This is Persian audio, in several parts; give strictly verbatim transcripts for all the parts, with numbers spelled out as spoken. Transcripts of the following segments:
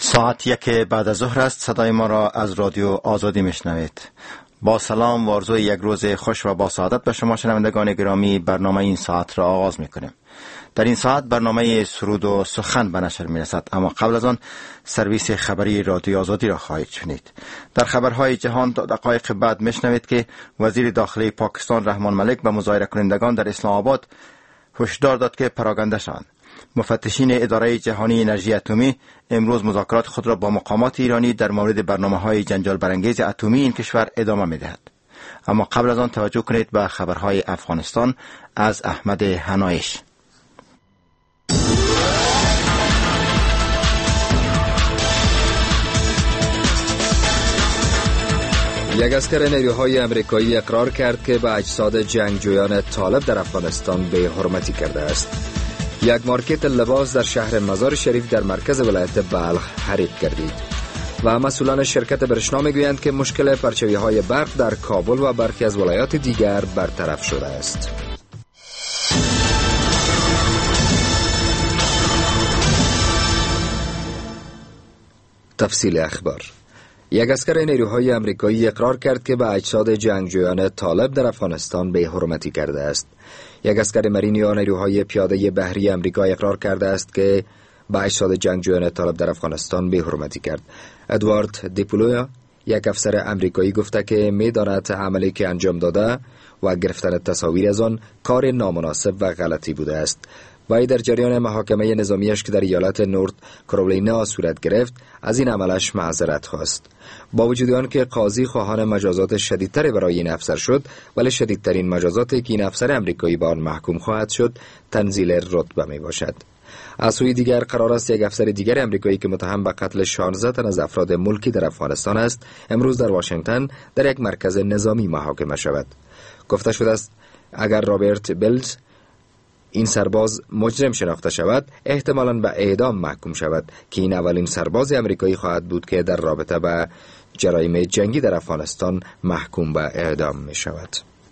ساعت یک بعد از ظهر است. صدای ما را از رادیو آزادی میشنوید. با سلام و آرزوی یک روز خوش و با سعادت به شما شنوندگان گرامی، برنامه این ساعت را آغاز میکنیم. در این ساعت برنامه سرود و سخن به نشر میرسد، اما قبل از آن سرویس خبری رادیو آزادی را خواهید شنید. در خبرهای جهان دقایق بعد میشنوید که وزیر داخلی پاکستان رحمان ملک به مظاهره کنندگان در اسلام آباد هشدار داد که پراگنده شوند. مفتشین اداره جهانی انرژی اتمی امروز مذاکرات خود را با مقامات ایرانی در مورد برنامه‌های جنجال برانگیز اتمی این کشور ادامه می‌دهد. اما قبل از آن توجه کنید به خبرهای افغانستان از احمد حنایش. یک عسکر نیروهای امریکایی اقرار کرد که به اجساد جنگجویان طالب در افغانستان بی حرمتی کرده است. یک مارکت لباس در شهر مزار شریف در مرکز ولایت بلخ حریق گردید و مسئولان شرکت برشنا میگویند که مشکل پرچوی‌های برق در کابل و برخی از ولایات دیگر برطرف شده است. تفصیل اخبار. یک عسکر نیروهای امریکایی اقرار کرد که به اجساد جنگجویان طالب در افغانستان بی حرمتی کرده است. یک عسکر مرینی یا نیروهای پیاده بحری امریکا اقرار کرده است که به اجساد جنگجویان طالب در افغانستان بی حرمتی کرد. ادوارد دیپولویا، یک افسر امریکایی، گفته که می‌داند عملی که انجام داده و گرفتن تصاویر از آن کار نامناسب و غلطی بوده است. وی در جریان محاکمه نظامیش که در ایالت نورت کارولینا صورت گرفت از این عملش معذرت خواست. با وجود آن که قاضی خواهان مجازات شدیدتر برای این افسر شد، ولی شدیدترین مجازاتی که این افسر امریکایی به آن محکوم خواهد شد تنزیل رتبه می باشد. از سوی دیگر قرار است یک افسر دیگر امریکایی که متهم به قتل شانزده تن از افراد ملکی در افغانستان است امروز در واشنگتن در یک مرکز نظامی محاکمه شود. گفته شده است اگر رابرت بلز، این سرباز، مجرم شناخته شود، احتمالاً به اعدام محکوم شود که این اولین سرباز امریکایی خواهد بود که در رابطه با جرایم جنگی در افغانستان محکوم به اعدام می شود.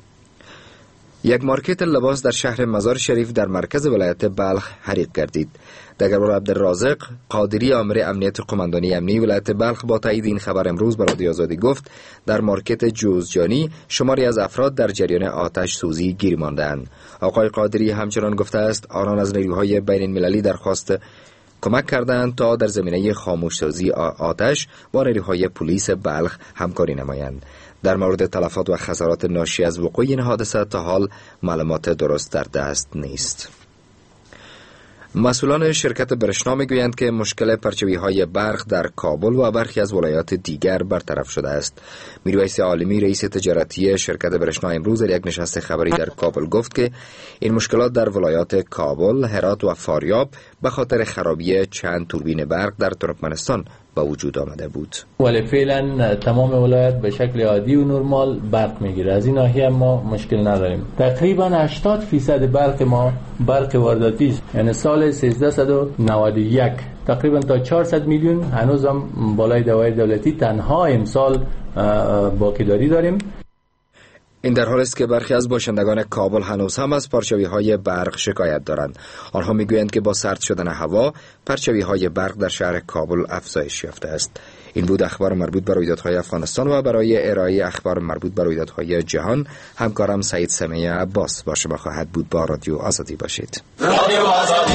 یک مارکت لباس در شهر مزار شریف در مرکز ولایت بلخ حریق گردید. دگربار عبدالرازق قادری، آمر امنیت قماندانی امنی ولایت بلخ، با تایید این خبر امروز به رادیو آزادی گفت در مارکت جوزجانی شماری از افراد در جریان آتش سوزی گیر مانده‌اند. آقای قادری همچنان گفته است آنان از نیروهای بین المللی درخواست کمک کردند تا در زمینه خاموشسازی آتش با نیروهای پلیس بلخ همکاری نمایند. در مورد تلفات و خسارات ناشی از وقوع این حادثه تا حال معلومات درست در دست نیست. مسئولان شرکت برشنا میگویند که مشکل پرچوی‌های برق در کابل و برخی از ولایات دیگر برطرف شده است. میرویس عالمی، رئیس تجارتی شرکت برشنا، امروز در یک نشست خبری در کابل گفت که این مشکلات در ولایات کابل، هرات و فاریاب به خاطر خرابی چند توربین برق در ترکمنستان با وجود آمده بود. ولی فعلا تمام ولایت به شکل عادی و نرمال برق میگیره. از این ناحیه ما مشکل نداریم. تقریبا هشتاد فیصد برق ما برق وارداتی است. یعنی سال سیزده و نود و یک تقریبا تا چهارصد میلیون هنوز هم بالای دوای دولتی تنها امسال باقیداری داریم. این در حال است که برخی از باشندگان کابل هنوز هم از پرچوی‌های برق شکایت دارند. آنها میگویند که با سرد شدن هوا پرچوی‌های برق در شهر کابل افزایش یافته است. این بود اخبار مربوط به رویدادهای افغانستان و برای ارائه اخبار مربوط به رویدادهای جهان همکارم سعید سمیع عباس با شما خواهد بود. با رادیو آزادی باشید. رادیو آزادی.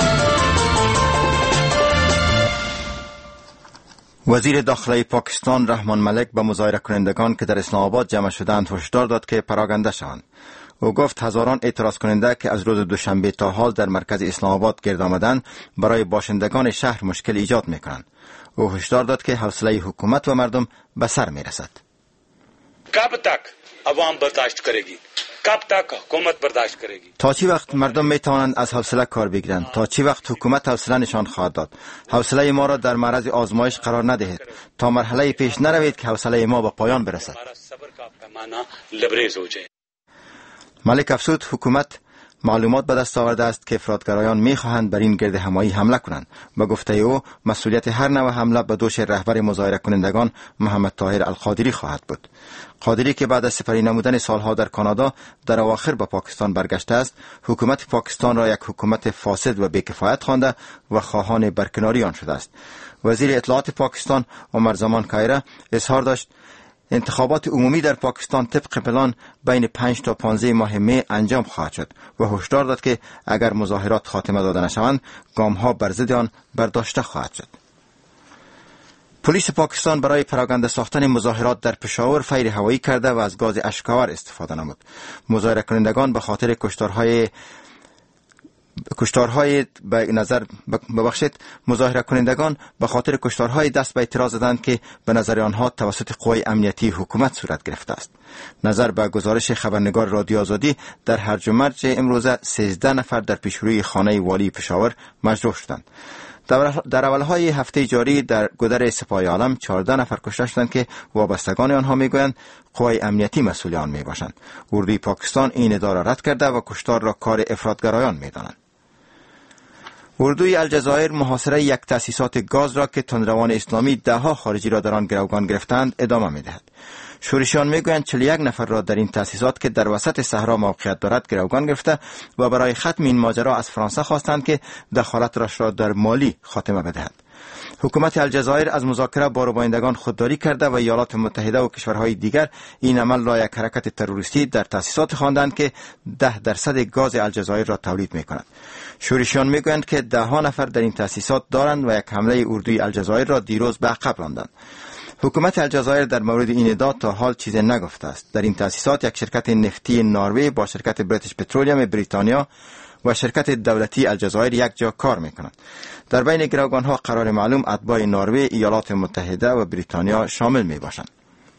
وزیر داخلی پاکستان رحمان ملک به مظاهره کنندگان که در اسلام آباد جمع شدند هشدار داد که پراگنده شوند. او گفت هزاران اعتراض کننده که از روز دوشنبه تا حال در مرکز اسلام آباد گرد آمدند برای باشندگان شهر مشکل ایجاد میکنند. او هشدار داد که حوصله حکومت و مردم به سر میرسد. کب تک عوام برداشت کردگی؟ کب تک حکومت برداشت کردگی؟ تا چی وقت مردم می توانند از حوصله کار بگیرند؟ تا چی وقت حکومت حوصله نشان خواهد داد؟ حوصله ما را در معرض آزمایش قرار ندهید تا مرحله پیش نروید که حوصله ما به پایان برسد. ملک افزود حکومت معلومات به دست آورده است که افراطگرایان می‌خواهند بر این گرد همایی حمله کنند. به گفته او مسئولیت هر نوع حمله به دوش رهبر مظاهره کنندگان محمد طاهر القادری خواهد بود. قادری که بعد از سپری نمودن سالها در کانادا در اواخر به پاکستان برگشته است، حکومت پاکستان را یک حکومت فاسد و بی‌کفایت خوانده و خواهان برکناری آن شده است. وزیر اطلاعات پاکستان عمر زمان کایره اظهار داشت انتخابات عمومی در پاکستان طبق پلان بین پنج تا پانزده ماه می انجام خواهد شد و هشدار داد که اگر مظاهرات خاتمه داده نشوند گام‌ها بر ضد آن برداشته خواهد شد. پلیس پاکستان برای پراگنده ساختن مظاهرات در پشاور فیر هوایی کرده و از گاز اشک‌آور استفاده نمود. مظاهره کنندگان به خاطر کشتارهای کشتارهای به نظر ببخشید مظاهره کنندگان به خاطر کشتارهای دست به اعتراض زدند که به نظر آنها توسط قوای امنیتی حکومت صورت گرفته است. نظر به گزارش خبرنگار رادیو آزادی در هرج و مرج امروزه سیزده نفر در پیشروی خانه والی پشاور مجروح شدند. در اولهای هفته جاری در گودر سپاه عالم چهارده نفر کشته شدند که وابستگان آنها میگویند قوای امنیتی مسئول آن میباشند. اردوی پاکستان این ادعا را رد کرده و کشتار را کار افراطگرایان میدانند. اردوی الجزایر محاصره یک تأسیسات گاز را که تندروان اسلامی دهها خارجی را در آن گروگان گرفتند ادامه میدهد. شورشیان میگویند چهل و یک نفر را در این تأسیسات که در وسط صحرا موقعیت دارد گروگان گرفته و برای ختم این ماجرا از فرانسه خواستند که دخالتش را در مالی خاتمه بدهد. حکومت الجزایر از مذاکره با ربایندگان خودداری کرده و ایالات متحده و کشورهای دیگر این عمل را یک حرکت تروریستی در تأسیسات خواندند که ده درصد گاز الجزایر را تولید می‌کند. شورشیان میگویند که ده ها نفر در این تأسیسات دارند و یک حمله اردوی الجزایر را دیروز به عقب راندند. حکومت الجزایر در مورد این ادعا تا حال چیزی نگفته است. در این تأسیسات یک شرکت نفتی نروژ با شرکت بریتیش پترولیم بریتانیا و شرکت دولتی الجزایر یک جا کار میکنند. در بین گروگانها قرار معلوم اتباع نروژ، ایالات متحده و بریتانیا شامل می باشند.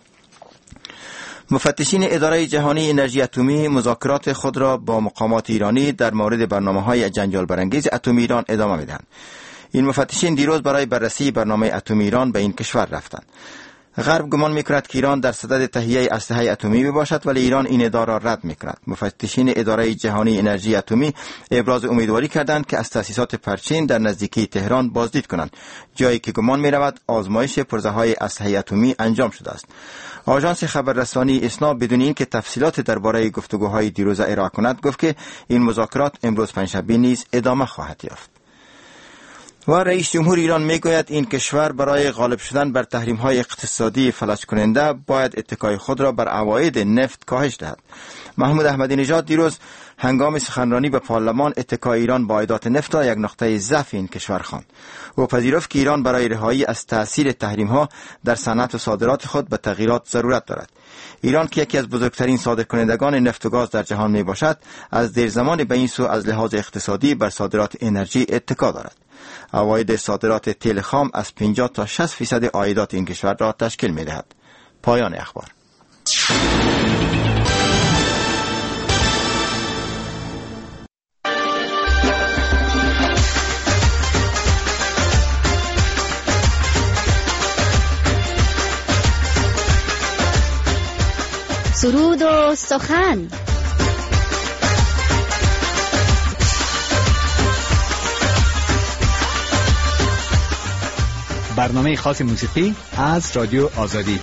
مفتشین اداره جهانی انرژی اتمی مذاکرات خود را با مقامات ایرانی در مورد برنامه‌های جنجال برانگیز اتمی ایران ادامه میدهند. این مفتشین دیروز برای بررسی برنامه اتمی ایران به این کشور رفتند. غرب گمان میکند که ایران در صدد تهیه اسلحه اتمی میباشد، ولی ایران این ادعا را رد میکند. مفتشین اداره جهانی انرژی اتمی ابراز امیدواری کردند که از تأسیسات پرچین در نزدیکی تهران بازدید کنند، جایی که گمان میرود آزمایش پرزه‌های اسلحه اتمی انجام شده است. آژانس خبررسانی اسنا بدون اینکه تفصیلات درباره گفتگوهای دیروز ارائه کند گفت که این مذاکرات امروز پنجشنبه نیز ادامه خواهد یافت. و رئیس جمهور ایران میگوید این کشور برای غالب شدن بر تحریم‌های اقتصادی فلج کننده باید اتکای خود را بر عواید نفت کاهش دهد. محمود احمدی نژاد دیروز هنگام سخنرانی به پارلمان اتکای ایران با عایدات نفت را یک نقطه ضعف این کشور خواند. او پذیرفت که ایران برای رهایی از تأثیر تحریم‌ها در صنعت و صادرات خود به تغییرات ضرورت دارد. ایران که یکی از بزرگترین صادرکنندگان نفت و گاز در جهان می باشد، از دیر زمان به این سو از لحاظ اقتصادی بر صادرات انرژی اتکا دارد. عواید صادرات تیل خام از پنجاه تا شصت فیصد عایدات این کشور را تشکیل می دهد. پایان اخبار. سرود و سخن. برنامه خاص موسیقی از رادیو آزادی.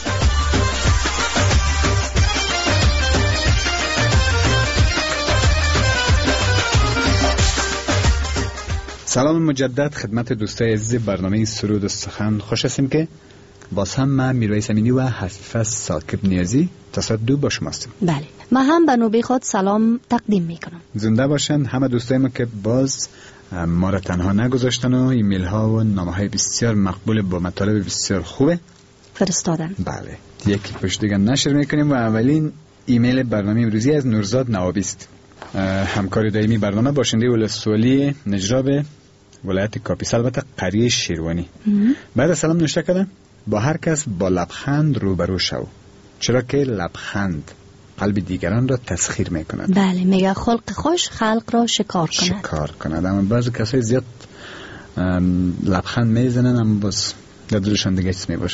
سلام مجدد خدمت دوستای عزیز برنامه سرود و سخن. خوش هستیم که باز هم من میرویس امینی و حفیظ ثاقب نیازی تصادو با شما هستیم. بله، من هم به نوبه خود سلام تقدیم میکنم. زنده باشن همه دوستای ما که باز ما را تنها نگذاشتن و ایمیل ها و نامه های بسیار مقبول با مطالب بسیار خوبه فرستادن. بله، یکی پشت دیگه نشر میکنیم و اولین ایمیل برنامه امروزی از نورزاد نوابی است. همکار دائمی برنامه، باشنده ولسوالی نجراب ولایت کاپیس، البته قریه شیروانی. بعد از سلام نوشته کردن با هر کس با لبخند روبرو شو، چرا که لبخند قلب دیگران را تسخیر میکند. بله، میگه خلق خوش خلق را شکار کند. شکار کند. اما بعضی کسای زیاد لبخند میزنن اما باز در دلشان دیگه چیز میباشن.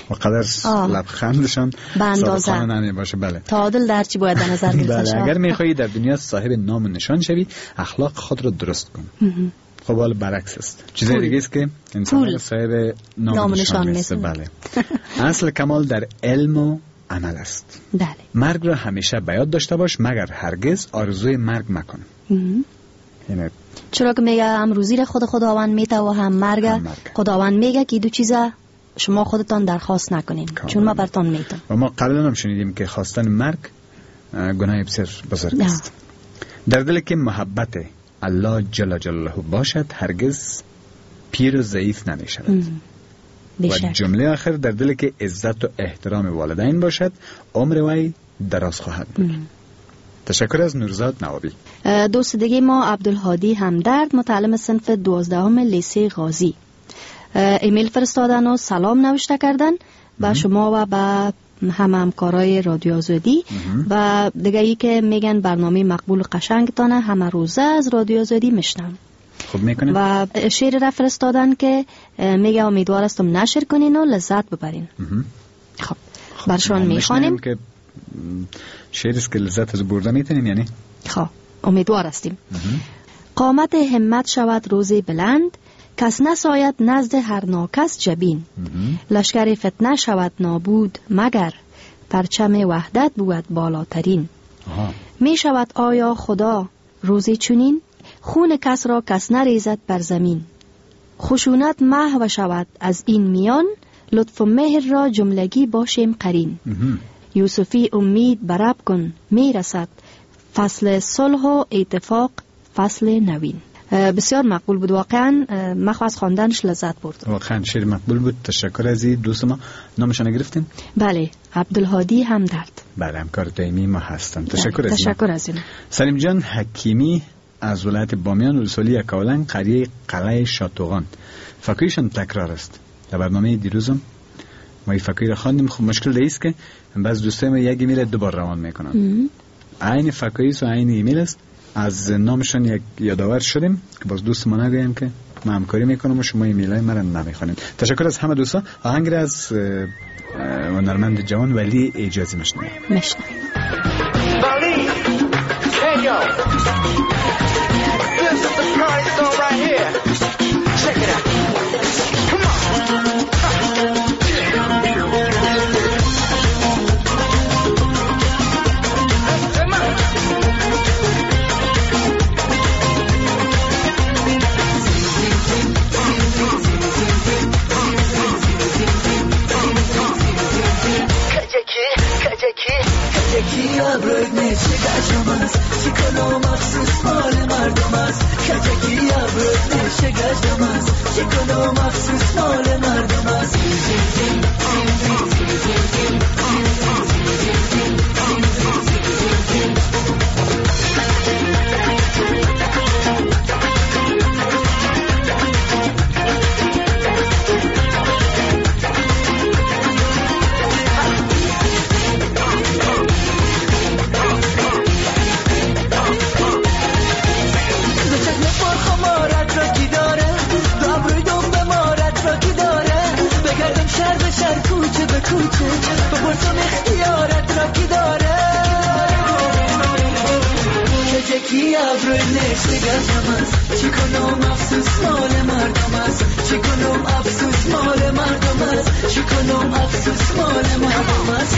و قدر لبخندشان به اندازه نمی باشه. بله، تعادل در چی باید در نظر گرفته بله. شود. اگر میخوایی در دنیا صاحب نام و نشان شوی، اخلاق خود را درست کن. خب حال برعکس است، چیز دیگه است که انسان صاحب نام, نام و نشان نیست. بله. اصل کمال در علم و عمل است. بله. مرگ را همیشه به یاد داشته باش، مگر هرگز آرزوی مرگ مکن. یعنی چرا که میگه هم روزی را خود خداوند میته و هم مرگ, هم مرگ. خداوند میگه که دو چیزا شما خودتان درخواست نکنین کامل. چون ما برتان میتم. و ما قبلا هم شنیدیم که خواستن مرگ گناه بسیار بزرگ است. در دل که محبت الله جل جلاله باشد، هرگز پیر و ضعیف نمیشود. و جمله آخر در دل که عزت و احترام والدین باشد، عمر وی دراز خواهد بود. تشکر از نورزاد نوابی. دوست دیگه ما عبدالهادی همدرد، متعلم صنف دوازدهم لیسه غازی، ایمیل فرستادن و سلام نوشته کردن به شما و به هم همکارای رادیو آزادی و دیگه ای که میگن برنامه مقبول و قشنگتانه همه روزه از رادیو آزادی میشنم. خوب میکنین. و شعر را فرستادن که میگه امیدوار هستم نشر کنین و لذت ببرین. خب برشان میخوانیم که شعر است که لذت از برده میتونیم، یعنی خب امیدوار هستیم. قامت همت شود روزی بلند، کس نساید نزد هر ناکس جبین. لشکر فتنه شود نابود مگر، پرچم وحدت بود بالاترین. آها. می شود آیا خدا روزی چنین، خون کس را کس نریزد بر زمین. خشونت محو شود از این میان، لطف و مهر را جملگی باشیم قرین. یوسفی امید براب کن می رسد، فصل صلح و اتفاق فصل نوین. بسیار مقبول بود، واقعا مخواست خواندنش لذت برد. واقعا شعر مقبول بود. تشکر از این دوست ما. نامشان گرفتین؟ بله، عبدالهادی همدرد. بله، همکار دائمی ما هستم. تشکر از تشکر از این. سلیم جان حکیمی از ولایت بامیان، ولسوالی یکاولنگ، قریه قلعه شاتوغان. فکرشان تکرار است. در برنامه دیروزم ما این فکر را خواندیم. خب مشکل دیست که بعض دوستای ما یک ایمیل دو بار روان میکنن. عین فکریس و عین ایمیل است. از نامشان یک یادآور شدیم که باز دوست ما نگویم که ما همکاری میکنم و شما ایمیلای ما را نمیخوانید. تشکر از همه دوستا. آهنگ را از هنرمند جوان ولی اجازی مشنویم. مشنویم. ولی Kenyo. This is the party song right here. Check it out. Come on. کجکی ابروی نشه گشم است چیکنو مخصوص مال مردم است کجکی ابروی نشه گشم است چیکنو مخصوص مال مردم است بپرسم اختیارت را کی داره کجکی ابروی نشته گشم است چی کنم افسوس مال مردم است چی کنم افسوس مال مردم است چی کنم افسوس مال مردم است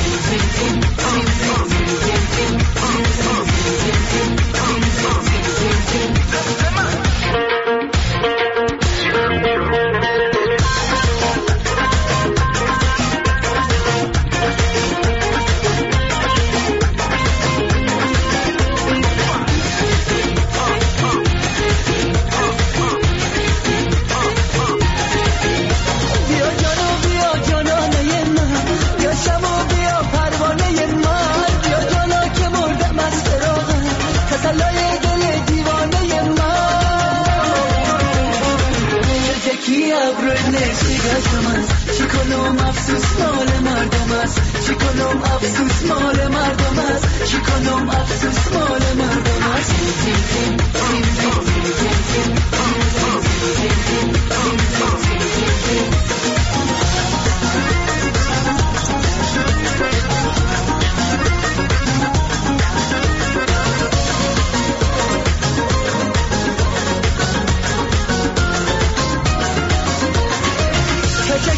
چی کنم افسوس مال مردم است چی کنم افسوس مال مردم است چی کنم افسوس مال مردم است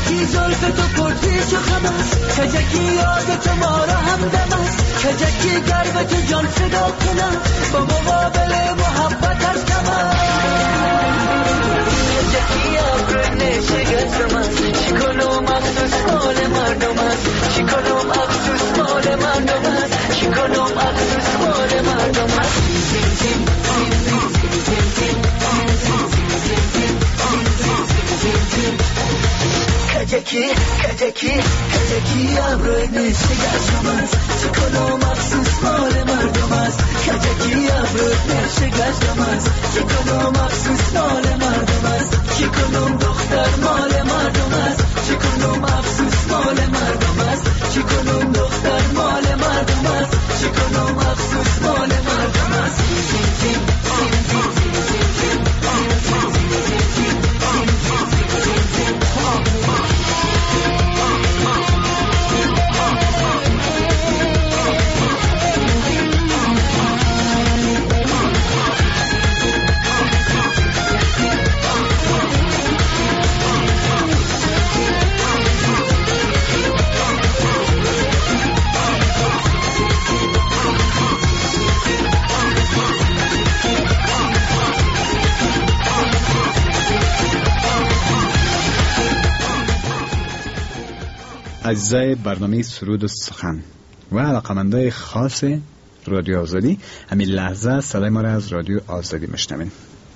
کجکی زلف تو پرتیش و خم است، کجکی یاد تو ما را همدم است، کجکی گر به تو جان فدا کنم با مقابل محبت از کم است. کجکی ابر نشگرم است، چی کنم افسوس مال مردم است، چی کنم افسوس مال مردم است، چی کنم افسوس مال مردم است. کجکی کجکی کجکی ابر نشگرم است، چی کنم افسوس مال مردم است، کجکی ابر نشگرم است، چی کنم افسوس مال مردم است، چی کنم دختر مال مردم است، چی کنم افسوس مال مردم است، چی کنم دختر مال مردم است، چی کنم افسوس مال مردم است. اجزای برنامه سرود و سخن و علاقمندای خاص رادیو آزادی همین لحظه صدای ما را از رادیو آزادی میشنوین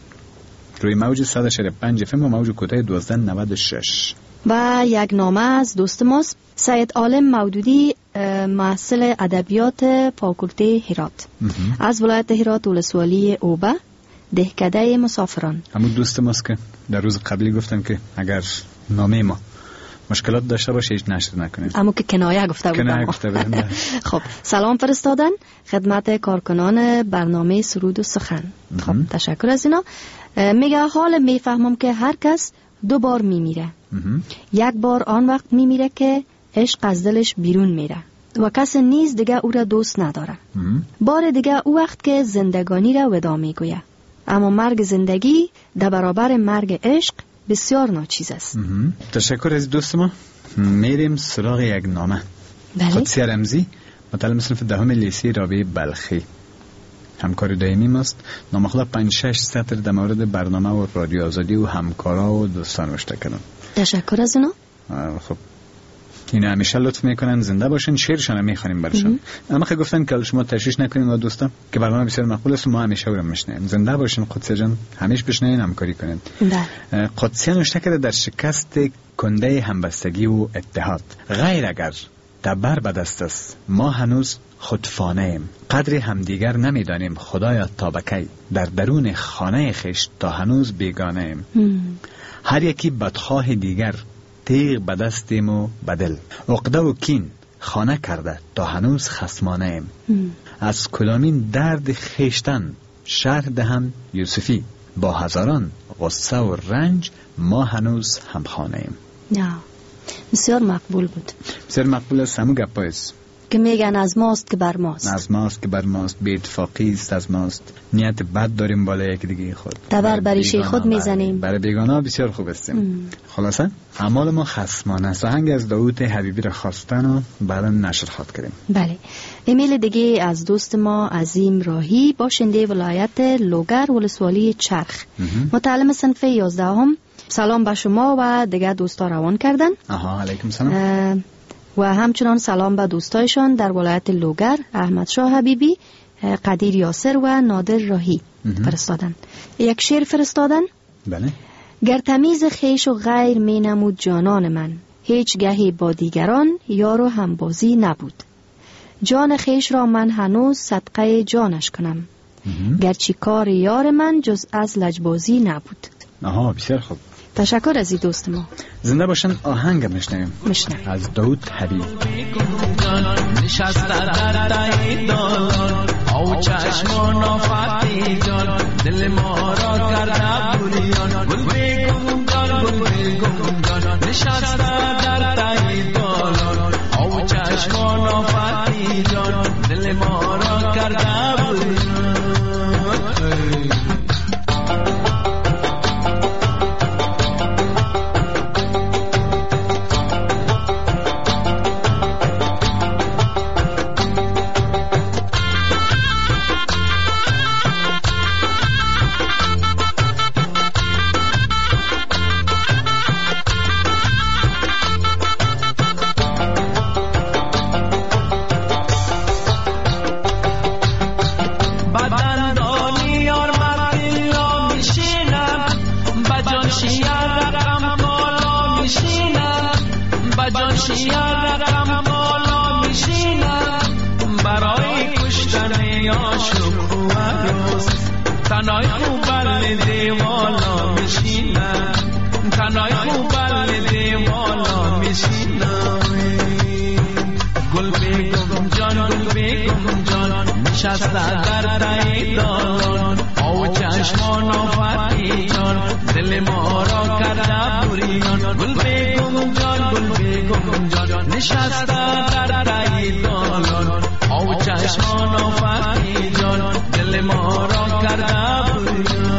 روی موج صد و چهل و پنج اف ام و موج کوتاه دوازده نود و شش. و یک نامه از دوست ماست سید عالم مودودی، محصل ادبیات فاکولته هرات از ولایت هرات ولسوالی اوبه، دهکده مسافران. همون دوست ماست که در روز قبلی گفتم که اگر نامه ما مشکلات داشته باشه هیچ نشر نکنید. اما که کنایه گفته بودم. کنایه گفته بودم. خب سلام فرستادن خدمت کارکنان برنامه سرود و سخن. خب تشکر از اینا. میگه حال میفهمم که هر کس دو بار میمیره. یک بار آن وقت میمیره که عشق از دلش بیرون میره و کس نیز دیگه او را دوست نداره. بار دیگه او وقت که زندگانی را ودا میگویه. اما مرگ زندگی در برابر مرگ عشق بسیار ناچیز است. تشکر از دوست ما. میریم سراغ یک نامه. بله. قدسی رمزی، متعلم صنف دهم لیسه رابعه بلخی، همکار دائمی ماست. نامه خدا پنج شش سطر در مورد برنامه و رادیو آزادی و همکارا و دوستان نوشته کردن. تشکر از اونا. خب اینا همیشه لطف میکنن، زنده باشن، شعرشان میخوانیم برشان. اما خیلی گفتن که شما تشویش نکنین و دوستان که برنامه بسیار مقبول است و ما همیشه اون میشنویم. زنده باشین قدسی جان، همیشه بشنوین، همکاری کنین. بله. قدسی نوشته کرده در شکست کنده همبستگی و اتحاد، غیر اگر تبر به دست است ما هنوز خودفانه ایم، قدر همدیگر نمیدانیم خدایا تا بکی، در درون خانه خیش تا هنوز بیگانه ایم. هر یکی بدخواه دیگر، تیغ به دستیم و بدل، عقده و کین خانه کرده تا هنوز خصمانه ایم. از کدامین درد خیشتن شرح دهم یوسفی، با هزاران غصه و رنج ما هنوز هم خانه ایم. نه بسیار مقبول بود. بسیار مقبول است. همون گپایست که میگن از ماست که بر ماست، از ماست که بر ماست، بی اتفاقی است از ماست، نیت بد داریم بالای یک دیگه خود، تبر بر ریشه خود میزنیم، برای بیگانه بسیار خوب هستیم. خلاصه اعمال ما خصمانه است. آهنگ از داوود حبیبی را خواستن و بعدا نشر خواد کردیم. بله. ایمیل دیگه از دوست ما عظیم راهی، باشنده ولایت لوگر ولسوالی چرخ، متعلم صنف یازدهم. سلام به شما و دیگه دوستا روان کردن. آها علیکم سلام. و همچنان سلام به دوستایشان در ولایت لوگر، احمد شاه حبیبی، قدیر یاسر و نادر راهی فرستادن. یک شعر فرستادن. بله. گر تمیز خیش و غیر می نمود جانان من، هیچ گهی با دیگران یار و همبازی نبود. جان خیش را من هنوز صدقه جانش کنم، گرچه کار یار من جز از لجبازی نبود. آها بسیار خوب. تشکر از این دوست ما. زنده باشن. آهنگ میشنویم میشنویم از داوود حبیب. نشسته در تایی داران او چشمان آفتی جان، دل ما را کرده بوریان، گل بیگم جان گل بیگم جان. نشسته در تایی داران او چشمان آفتی جان، دل ما را کرده بوریان. یا رقم بالا میشینم برای کشتن یا شکر و عروس تنهای خوب بر دیوالا میشینم تنهای خوب بر دیوالا میشینم گل بیگم جان گل بیگم جان نشسته در تای دالان او چشمان آفتی جان دل ما را کرده بریان گل بیگم جان گل بیگم جان نشسته در تای دالان او چشمان آفتی جان دل ما را کرده بریان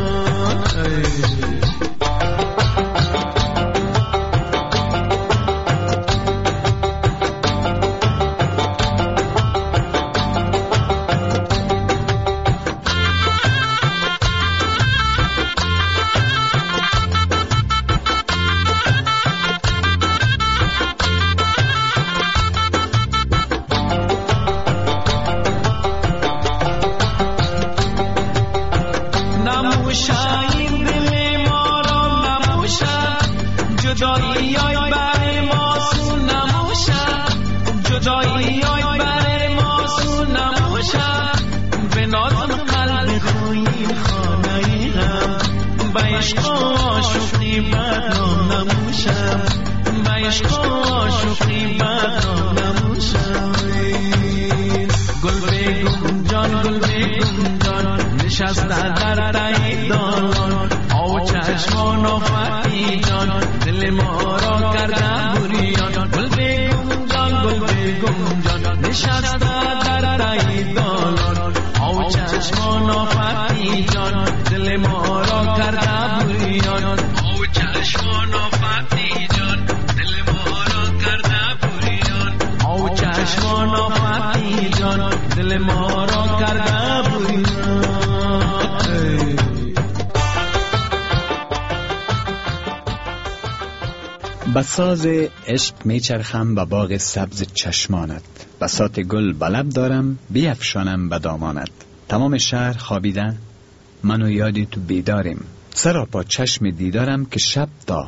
بساز عشق میچرخم به باغ سبز چشمانت بساط گل بلب دارم بیفشانم به دامانت تمام شهر خوابیده من و یادی تو بیداریم سراپا چشم دیدارم که شب تا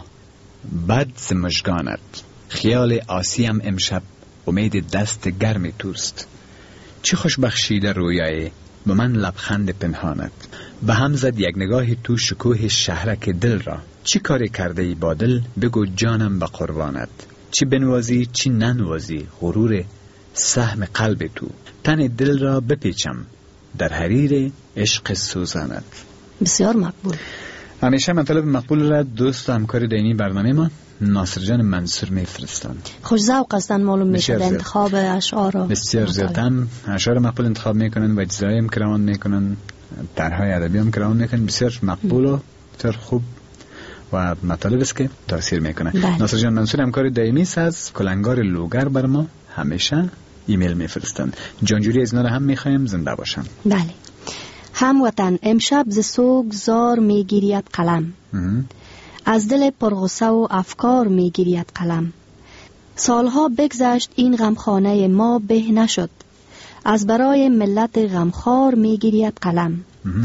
بد ز مژگانت خیال آسیم امشب امید دست گرم توست چی خوش بخشیده رویایی به من لبخند پنهانت به هم زد یک نگاه تو شکوه شهرک دل را چی کاری کرده ای با دل بگو جانم به قربانت چی بنوازی چی ننوازی غرور سهم قلب تو تن دل را بپیچم در حریر عشق سوزانت. بسیار مقبول. همیشه مطلب مقبول را دوست و همکار دینی برنامه ما ناصر جان منصور میفرستند. خوش ذوق هستند معلوم میشه انتخاب اشعار. بسیار زیاد هم اشعار مقبول انتخاب میکنن و اجزای هم کرمان میکنن، طرحهای ادبی هم کرمان میکنن، بسیار مقبول و بسیار خوب و مطالب است که تاثیر میکنه. بله. ناصر جان منصور همکار دائمی است از کلنگار لوگر بر ما همیشه ایمیل میفرستند. جانجوری از اینا هم میخوایم زنده باشن. بله. هموطن امشب ز سوگ زار میگیرید قلم، از دل پرغصه و افکار میگیرید قلم. سالها بگذشت این غمخانه ما به نشد، از برای ملت غمخوار میگیرید قلم.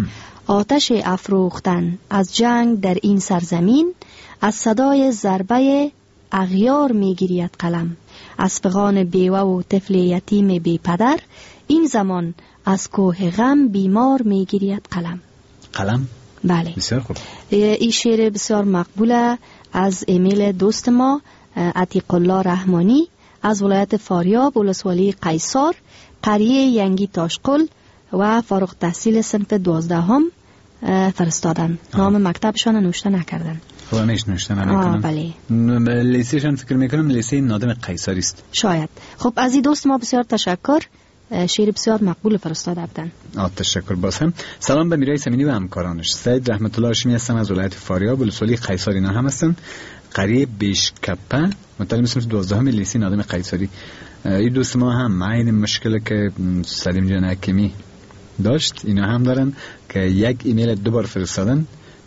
آتش افروختن از جنگ در این سرزمین، از صدای ضربه اغیار میگیرید قلم. از فغان بیوه و طفل یتیم بی پدر، این زمان از کوه غم بیمار میگیرید قلم. قلم؟ بله. بسیار خوب. این شعر بسیار مقبوله از ایمیل دوست ما عتیق الله رحمانی از ولایت فاریاب ولسوالی قیصار قریه ینگی تاشقل و فارغ تحصیل صنف دوازدهم فرستادن. نام مکتبشان نوشته نکردن. خب همیش نوشته نمیکنم. بله. لیسیشان فکر میکنم لیسی نادم قیصری است. شاید. خب از این دوست ما بسیار تشکر. شعر بسیار مقبول فرستاده بودن. آه تشکر بازم. سلام به میرای سمینی و همکارانش. سید رحمت الله هاشمی هستم از ولایت فاریاب ولسوالی قیصر. اینا هم هستن قریه بیشکپه مطالب صنف دوازدهم لیسی نادم قیصری. این دوست ما هم عین مشکل که سلیم جان حکیمی داشت اینا هم دارن که یک ایمیل دو بار فرستادن،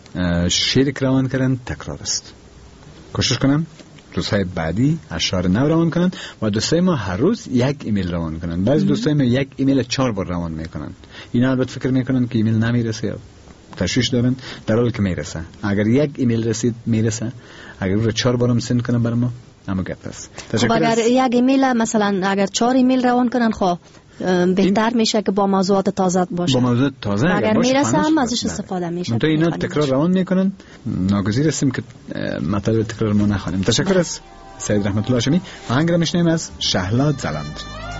شعر روان کردن تکرار است. کوشش کنم روزهای بعدی اشعار نو روان کنن و دوستای ما هر روز یک ایمیل روان کنن. بعضی دوستای ما یک ایمیل چهار بار روان میکنن. اینا البته فکر میکنن که ایمیل نمیرسه یا تشویش دارن، در حالی که میرسه. اگر یک ایمیل رسید میرسه، اگر رو چهار بارم سند کنن بر ما اما گپ است. خب اگر یک ایمیل مثلا اگر چهار ایمیل روان کنن خب بهتر میشه که با موضوعات تازه باشه. با موضوعات تازه اگر میرسه هم ازش استفاده میشه. تو اینا تکرار روان میکنن، ناگزیر هستیم که مطلب تکرار ما نخوانیم. تشکر از سید رحمت الله هاشمی. آهنگ را میشنیم از شهلا زلند.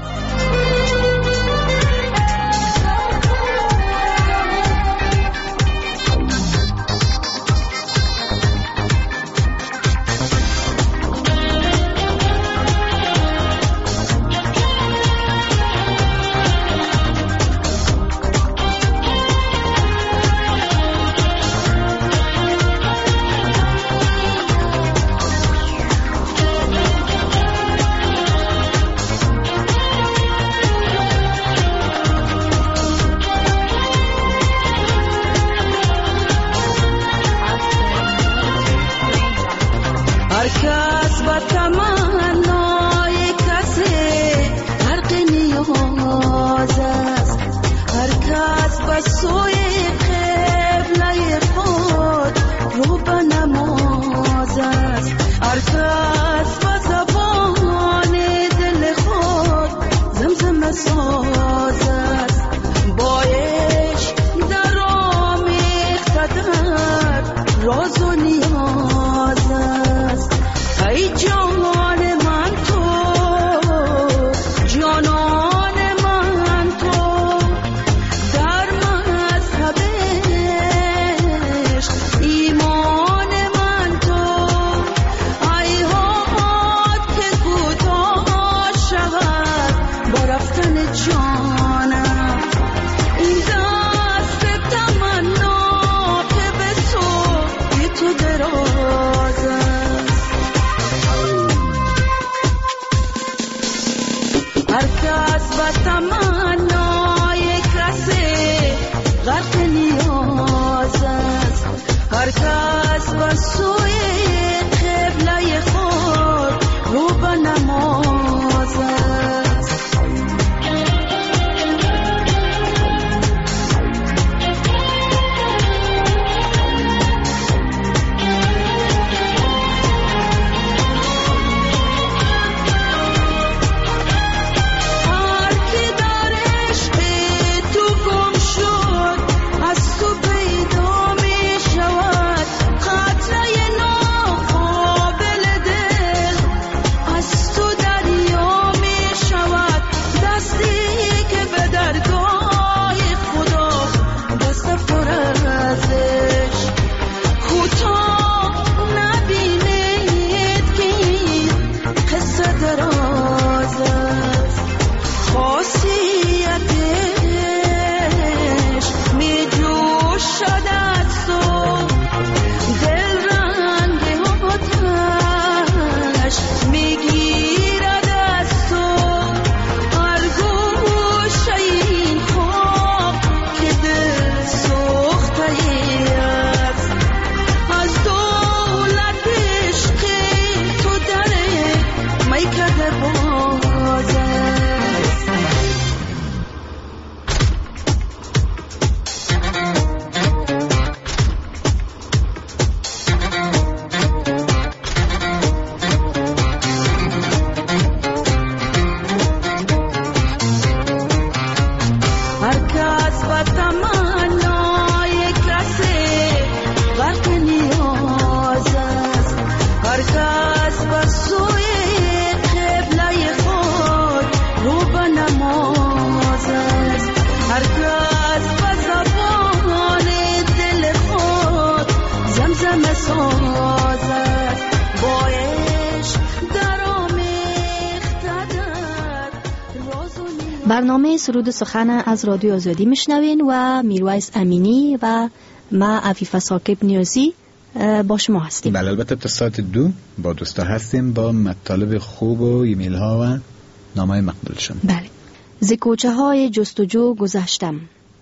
برنامه سرود سخن از رادیو آزادی میشنوین و میرویس امینی و ما عفیفه ساکب نیازی با شما هستیم. بله، البته تا ساعت دو با دوستا هستیم با مطالب خوب و ایمیل ها و نامه مقبولشون. بله. ز کوچه های جستجو گذشتم،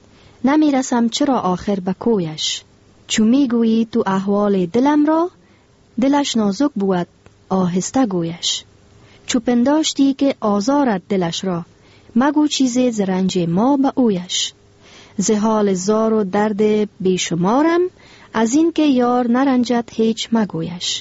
نمیرسم چرا آخر به کویش. چو میگویی تو احوال دلم را، دلش نازک بود آهسته گویش. چو پنداشتی که آزارت دلش را، مگو چیزی ز رنج ما به اویش. ز حال زار و درد بیشمارم، از این که یار نرنجد هیچ مگویش.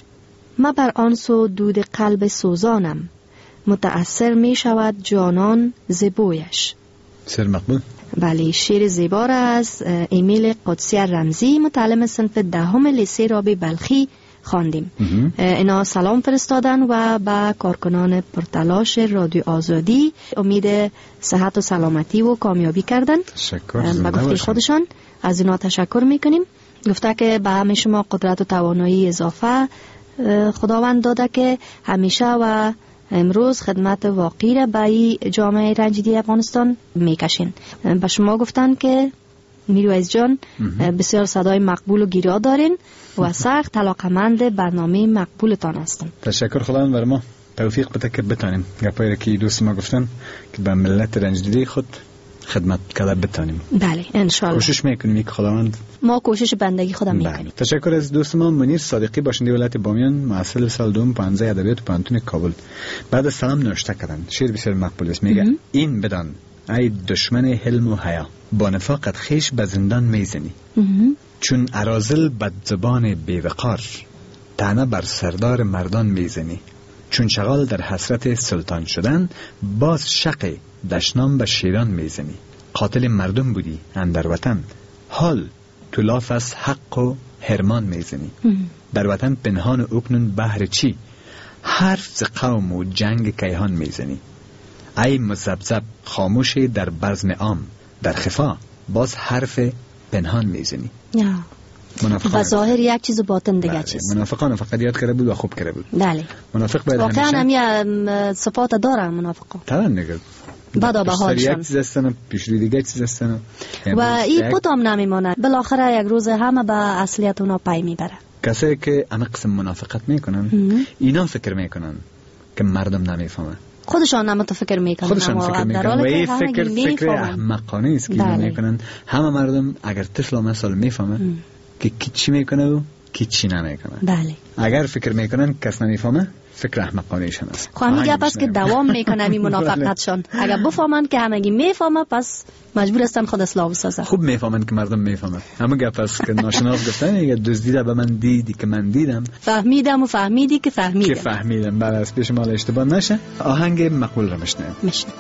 ما بر آن سو دود قلب سوزانم، متأثر می شود جانان زبویش. شعر مقبول. بله، شعر زیبا را از امیل قدسی رمزی متعلم صنف دهم لیسه رابی بلخی خواندیم. اینا سلام فرستادن و با کارکنان پرتلاش رادیو آزادی امید صحت و سلامتی و کامیابی کردن. تشکر. با گفته خودشان از اینا تشکر میکنیم. گفته که به همه شما قدرت و توانایی اضافه خداوند داده که همیشه و امروز خدمت واقعی را به جامعه رنجیده افغانستان میکشین. به شما گفتن که میرویز جان بسیار صدای مقبول و گیرا دارین و سخت علاقمند برنامه مقبولتان هستن. تشکر. خداوند بر ما توفیق بده که بتانیم گپایی که دوست ما گفتن که به ملت رنجیده خود خدمت کرده بتانیم. بله انشالله کوشش میکنیم که خداوند ما کوشش بندگی خودم میکنیم. بله. تشکر از دوست ما منیر صادقی باشنده ولایت بامیان، محصل سال دوم پانزده ادبیات پانتون کابل. بعد از سلام نوشته کردن شعر بسیار مقبول است. میگه این بدان ای دشمن حلم و حیا، با نفاقت خیش به زندان میزنی. چون اراذل بد زبان بیوقار، طعنه بر سردار مردان میزنی. چون شغال در حسرت سلطان شدن، باز شق دشنام به شیران میزنی. قاتل مردم بودی اندر وطن، حال تو لاف از حق و حرمان میزنی. در وطن پنهان و اکنون بهر چی، حرف ز قوم و جنگ کیهان میزنی. ای مزبزب خاموشی در بزم عام، در خفا باز حرف پنهان میزنی. و ظاهر یک چیز و باطن دیگه چیز. منافقان فقط یاد کرده بود و خوب کرده بود. بله. منافق باید همیشه واقعا هم صفات داره منافقان. طبعا دیگه. بعد به حالشان. یک چیز هستن، پیشروی دیگه چیز هستن. و این پتام نمیمونه. بالاخره یک روز همه به اصلیت اونا پی میبره. کسایی که همه قسم منافقت میکنن، اینا فکر میکنن که مردم نمیفهمه. خودشان هم فکر میکنن. خودشان فکر میکنن و این فکر فکر احمقانه است که اینا میکنن. همه مردم اگر طفل مثلا میفهمه که کی چی میکنه و کی چی نمیکنه. بله. اگر فکر میکنن کس نمیفهمه، فکر احمقانه ایشان است. خب همین گپ است که دوام میکنه این منافقتشان. اگر بفهمن که همگی میفهمه، پس مجبور هستن خود اصلاح بسازن. خوب میفهمن که مردم میفهمه. همه گپ است که ناشناس گفتن اگه دزدیده به من دیدی که من دیدم، فهمیدم و فهمیدی که فهمیدم. که فهمیدم. بله از پیش مال اشتباه نشه. آهنگ مقبول را میشنویم. میشنویم.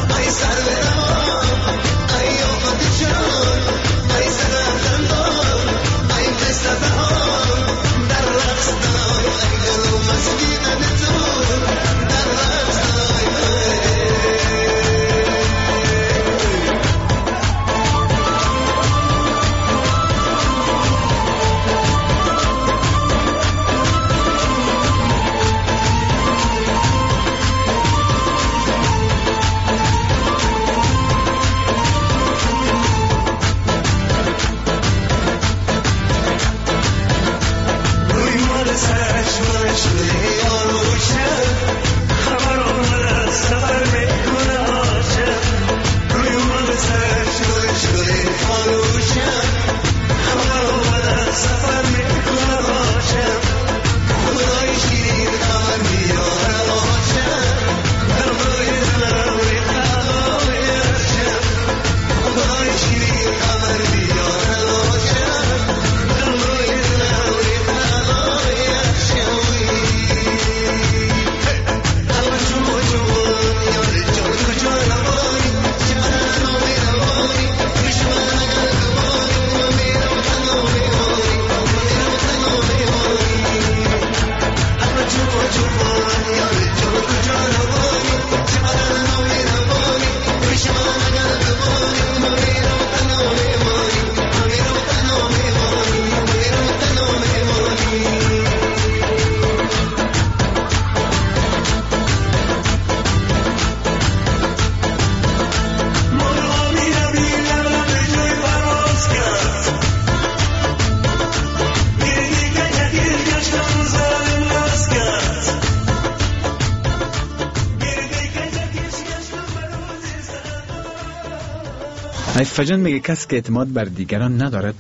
فجان میگه کسی که اعتماد بر دیگران ندارد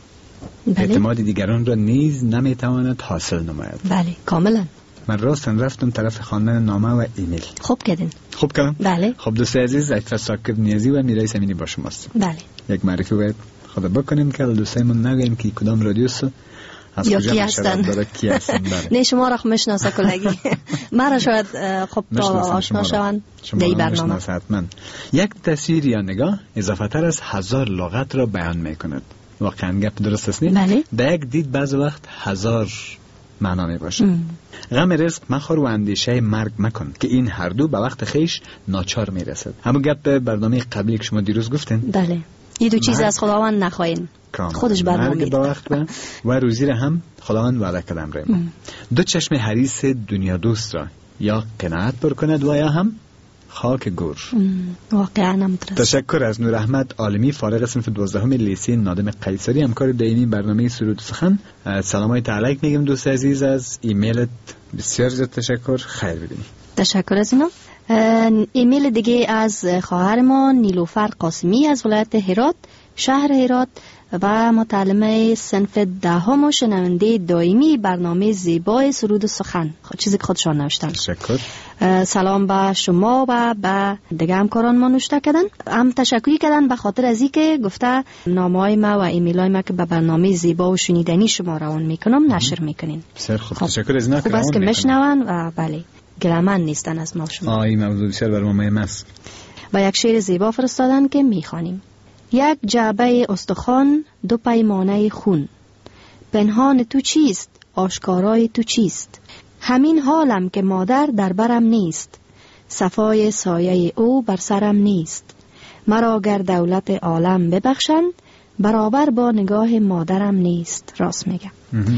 بله. اعتماد دیگران را نیز نمیتواند حاصل نماید. بله کاملا. من راستن رفتم طرف خواندن نامه و ایمیل. خوب کردین. خوب کردم؟ بله. خب دوست عزیز اکرم ساکب نیازی و میرای سمینی با شماست. بله. یک معرفی باید خدا بکنیم که دوستایمون نگویم که کدام رادیوست از یا کجا کی هستن. کی هستن. بله. نه شما را میشناسه کلگی. مرا شاید خب تا آشنا شوند دی برنامه. حتما. یک تصویر یا نگاه اضافه تر از هزار لغت را بیان میکند. واقعا گپ درست است نه؟ بله. در یک دید بعض وقت هزار معنا می باشه. غم رزق مخور و اندیشه مرگ مکن که این هر دو به وقت خیش ناچار می رسد. همون گپ برنامه قبلی که شما دیروز گفتین. بله. این دو چیز از خداوند نخواهین. خودش برنامه مرگ به وقت و, و روزی را هم خداوند وعده کرده امر ما. دو چشم حریص دنیا دوست را یا قناعت پر کند و یا هم خاک گور. واقعا هم درست. تشکر از نور احمد عالمی فارغ صنف دوازدهم لیسه نادم قیصری همکار دائمی برنامه سرود سخن. سلامای تعلیق میگم دوست عزیز از ایمیلت بسیار زیاد تشکر. خیر ببینید. تشکر از اینا. ایمیل دیگه از خواهر ما نیلوفر قاسمی از ولایت هرات شهر هرات و متعلمه صنف دهم و شنونده دائمی برنامه زیبای سرود و سخن. خود چیزی که خودشان نوشتن. تشکر. سلام به شما و به دیگه همکاران ما نوشته کردن. هم تشکری کردن به خاطر از اینکه گفته نامه‌های ما و ایمیل‌های ما که به برنامه زیبا و شنیدنی شما روان میکنم نشر میکنین. بسیار خوب. تشکر از اینا خوب است که میشنون و بله گلمن نیستن از ما شما. آی موضوع بسیار بر ما مهم است. و یک شعر زیبا فرستادن که میخوانیم. یک جعبه استخوان دو پیمانه خون، پنهان تو چیست آشکارای تو چیست، همین حالم که مادر در برم نیست، صفای سایه او بر سرم نیست، مرا گر دولت عالم ببخشند برابر با نگاه مادرم نیست. راست میگم.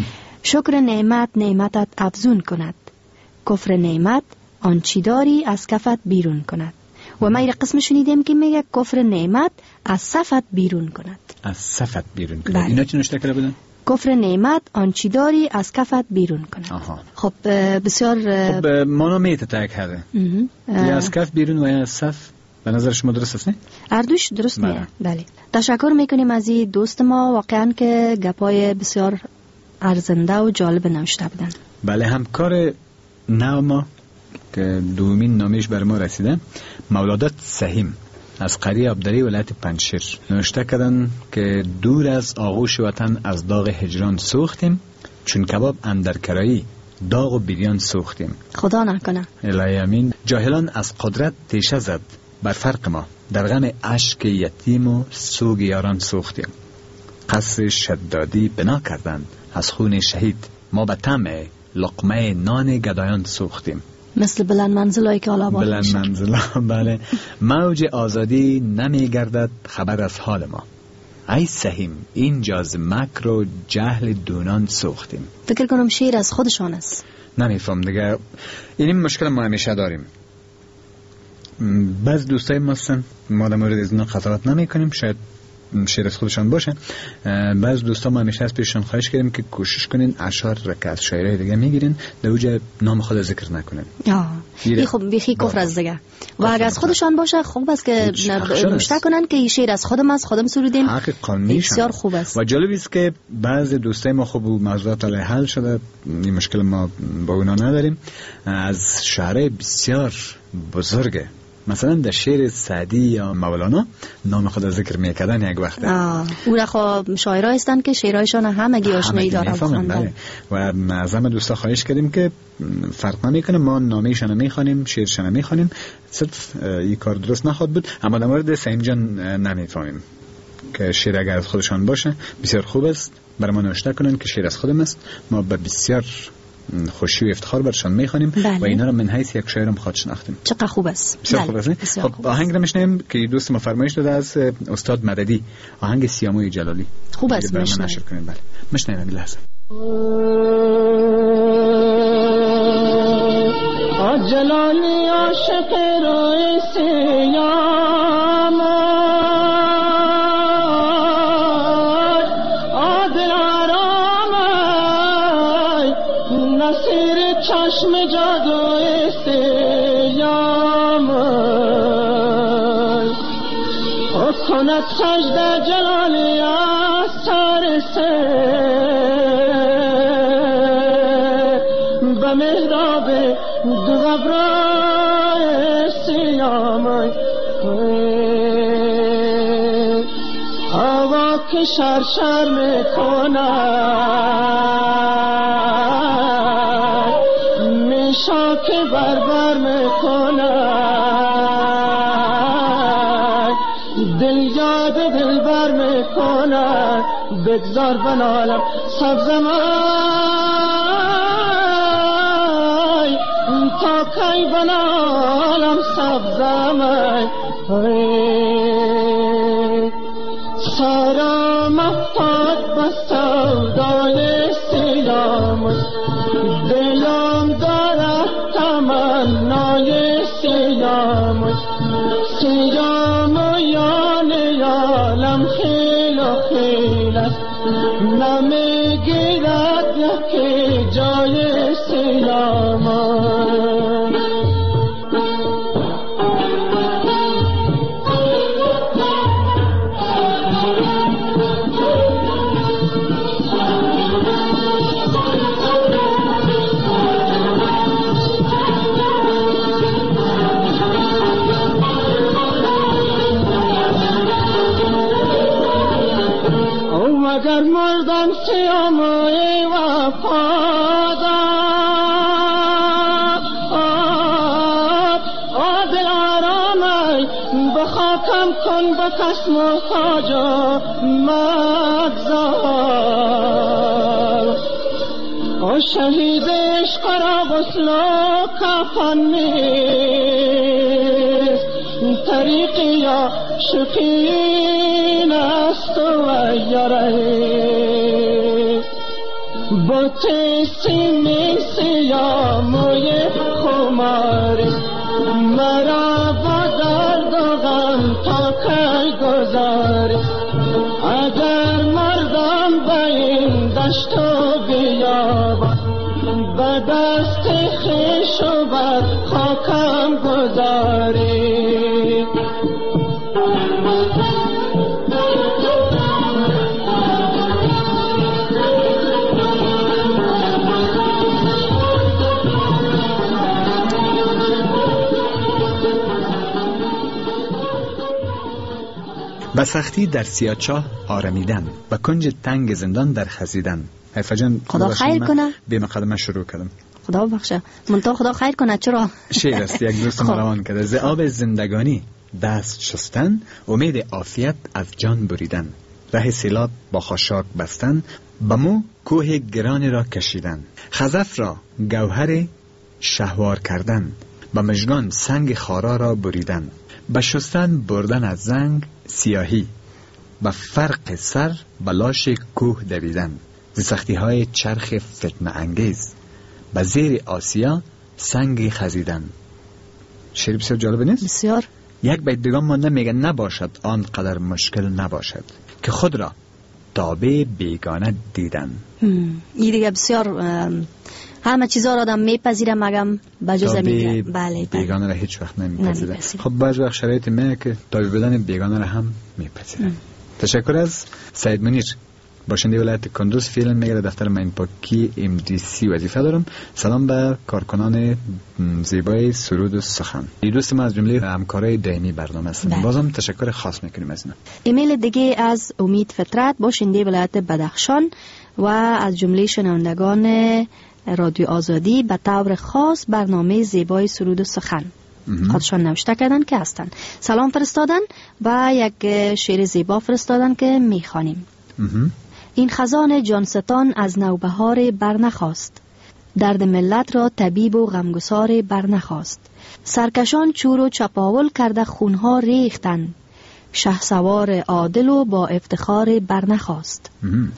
شکر نعمت نعمتت افزون کند، کفر نعمت آن چی داری از کفت بیرون کند. و ما این قسم شنیدیم که میگه کفر نعمت از صفت بیرون کند. از صفت بیرون کند. بله. اینا چی نوشته کرده بودن؟ کفر نعمت آن چی داری از کفت بیرون کند. آها. خب بسیار خب مانا میت تک کرده. یا از کف بیرون و یا از صف. به نظر شما درست است نه؟ اردوش درست میه. بله. تشکر میکنیم از این دوست ما واقعا که گپای بسیار ارزنده و جالب نوشته بودن. بله همکار نو ما که دومین نامش بر ما رسیده مولادت سهیم از قریه عبدری ولایت پنجشیر نوشته کردن که دور از آغوش وطن از داغ هجران سوختیم، چون کباب اندر کرایی داغ و بریان سوختیم. خدا نکنه. الهی امین. جاهلان از قدرت تیشه زد، بر فرق ما در غم اشک یتیم و سوگ یاران سوختیم. قصر شدادی بنا کردند از خون شهید، ما به طمع لقمه نان گدایان سوختیم. مثل بلند منزلایی که حالا بلند منزلا بله. موج آزادی نمی گردد خبر از حال ما، ای سهیم اینجا از مکر و جهل دونان سوختیم. فکر کنم شعر از خودشان است. نمیفهم دیگه، این مشکل ما همیشه داریم. بعض دوستای ما هستن، ما در مورد از اینا قضاوت نمی کنیم، شاید شعر از خودشان باشه. بعض دوستا ما همیشه از پیششان خواهش کردیم که کوشش کنین اشعار را که از شاعرای دیگه میگیرین در اوجه نام خود ذکر نکنین. آه این خب بیخی کفر از دیگه. و اگر از خودشان باشه خوب است که نوشته کنن که این شعر از خودم است، خودم سرودیم، حق قانونیشان بسیار خوب است. و جالب است که بعض دوستای ما خب موضوعات علیه حل شده، این مشکل ما با اونا نداریم. از شاعرای بسیار بزرگه، مثلا در شعر سعدی یا مولانا نام خود ذکر میکردن یک وقته. او را خب شاعرها هستند که شعرهایشان همگی آشنایی دارن خواندن. و از همه دوستا خواهش کردیم که فرق نمیکنه، ما نامه‌شان میخوانیم، شعرشان میخوانیم، صرف این کار درست نخواد بود. اما در مورد سعیم جان نمیفهمیم که شعر اگر از خودشان باشه بسیار خوب است، برای ما نوشته کنن که شعر از خودم است، ما به بسیار خوشی و افتخار برشان میخوانیم. بله. و اینا رو من حیث یک شاعرم خواهد شناختیم. چقدر خوب است. بسیار خوب است. خب آهنگ رو میشنیم که دوست ما فرمایش داده از استاد مددی، آهنگ سیاموی جلالی. خوب است میشنیم. بله میشنیم این لحظه. جلالی عاشق روی سیام چشم جادوی سیام او کند سجده جلالی از سر سر به محراب دو غبرای سیام هوا که شرشر میکند شاک بربر میکنن، دل یاد دل بر میکنن، بگذار بنالم سبزمای تا کی بنالم سبزمای سارا مفتاد به سودای سیام دلم دارد تمنای سیام سیام یان یالم خیل و خیل است نمیگیرد یکی جای سیام اگر مردم سیاموی وفادار عادل آرامی بخاکم کن به کس محتاجا مگذار او شهید عشق را غسل و کفن نیست طریقی یا شکین است و یاره بوتی سیمی سیاموی خماری مرا با درد و غم تا کی گذاری اگر مردم به این دشت و بیابان به دست خویش و بر خاکم گذاری به سختی در سیاچاه آرمیدن، به کنج تنگ زندان در خزیدن. حیفا جان خدا خیر کنه. به مقدمه شروع کردم. خدا بخشه. منتها خدا خیر کنه. چرا؟ شعر است یک دوست مروان کرده. ز آب زندگانی دست شستن، امید عافیت از جان بریدن، ره سیلاب با خاشاک بستن، به مو کوه گران را کشیدن، خزف را گوهر شهوار کردن، به مژگان سنگ خارا را بریدن، به شستن بردن از زنگ سیاهی، به فرق سر به لاش کوه دویدن، ز سختی های چرخ فتنه انگیز به زیر آسیا سنگ خزیدن. شعر بسیار جالب نیست؟ بسیار. یک بیت دیگه مانده میگه نباشد آنقدر مشکل نباشد که خود را تابع بیگانه دیدن. این دیگه بسیار همه چیزا را آدم میپذیره مگم بجز میگه بله بیگانه را هیچ وقت نمیپذیره. خب بعض وقت شرایط میگه که تابع بودن بیگانه را هم میپذیره. تشکر از سید منیر، باشنده ولایت کندوز. فعلا میگه دفتر ماین پاکی ام دی سی وظیفه دارم. سلام به کارکنان زیبای سرود و سخن. این دوست ما از جمله همکارای دائمی برنامه هستن. بازم تشکر خاص میکنیم از اینا. ایمیل دیگه از امید فطرت، باشنده ولایت بدخشان و از جمله شنوندگان رادیو آزادی، به طور خاص برنامه زیبای سرود و سخن خودشان نوشته کردن که هستن. سلام فرستادن و یک شعر زیبا فرستادن که میخوانیم. این خزان جانستان از نوبهار برنخواست، درد ملت را طبیب و غمگسار برنخواست. سرکشان چور و چپاول کرده خونها ریختند، شهسوار عادل و با افتخار برنخواست.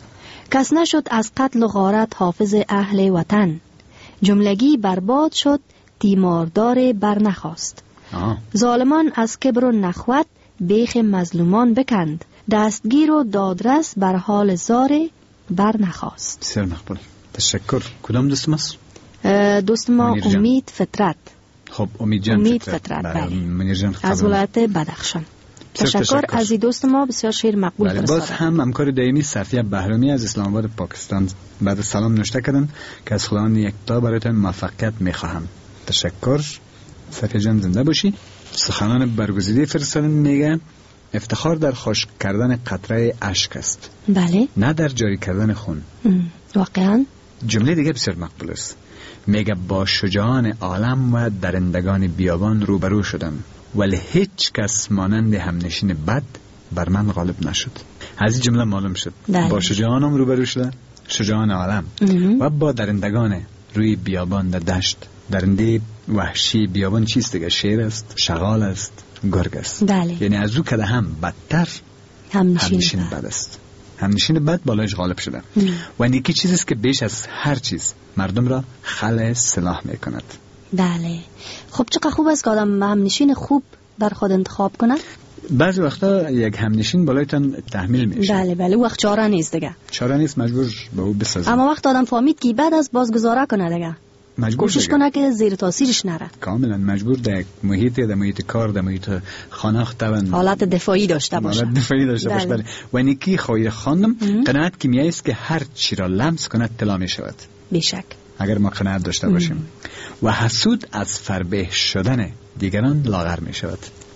کس نشد از قتل و غارت حافظ اهل وطن، جملگی برباد شد تیماردار برنخواست. ظالمان از کبر و نخوت بیخ مظلومان بکند، دستگیر و دادرس بر حال زار برنخواست. بسیار مقبول. تشکر. کدام دوست ماست؟ دوست ما امید فطرت. خب امید جان امید فطرت, فطرت. بله. بله. جان از ولایت بدخشان. تشکر, تشکر از این دوست ما، بسیار شعر مقبول بله. باز هم همکار دائمی صفیه بهرامی از اسلام آباد پاکستان بعد سلام نوشته کردن که از خداوند یکتا برایتان موفقیت میخواهم. تشکر صفیه جان، زنده باشی. سخنان برگزیده فرستادن میگه افتخار در خشک کردن قطره اشک است، بله، نه در جاری کردن خون. واقعا جمله دیگه بسیار مقبول است. میگه با شجاعان عالم و درندگان بیابان روبرو شدم، ولی هیچ کس مانند همنشین بد بر من غالب نشد. از این جمله معلوم شد بله. با شجاعانم روبرو شدم، شجاعان عالم و با درندگان روی بیابان در دشت. درنده وحشی بیابان چیست دیگه؟ شیر است، شغال است، گرگ است. بله. یعنی از او کده هم بدتر همنشین, همنشین بد است. همنشین بد بالایش غالب شده ام. و نیکی چیزی است که بیش از هر چیز مردم را خلع سلاح میکند. بله. خب چقدر خوب است که آدم همنشین خوب بر خود انتخاب کنه. بعضی وقتا یک همنشین بالایتان تحمیل میشه. بله بله، وقت چاره نیست دیگه. چاره نیست، مجبور به او بسازه. اما وقت آدم فهمید که بعد از بازگذاره کنه دیگه، کوشش کنه که زیر تاثیرش نره. کاملا مجبور در محیط در محیط کار در محیط خانه خطبن حالت دفاعی داشته باشه. حالت دفاعی داشته باشه. بله. و نیکی خواهی خواندم قناعت کیمیایی است که هر چی را لمس کند طلا می شود. بیشک. اگر ما قناعت داشته باشیم. ام. و حسود از فربه شدن دیگران لاغر می شود.